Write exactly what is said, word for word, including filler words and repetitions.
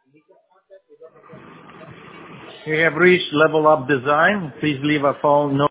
You have reached Level Up Design. Please leave a phone note.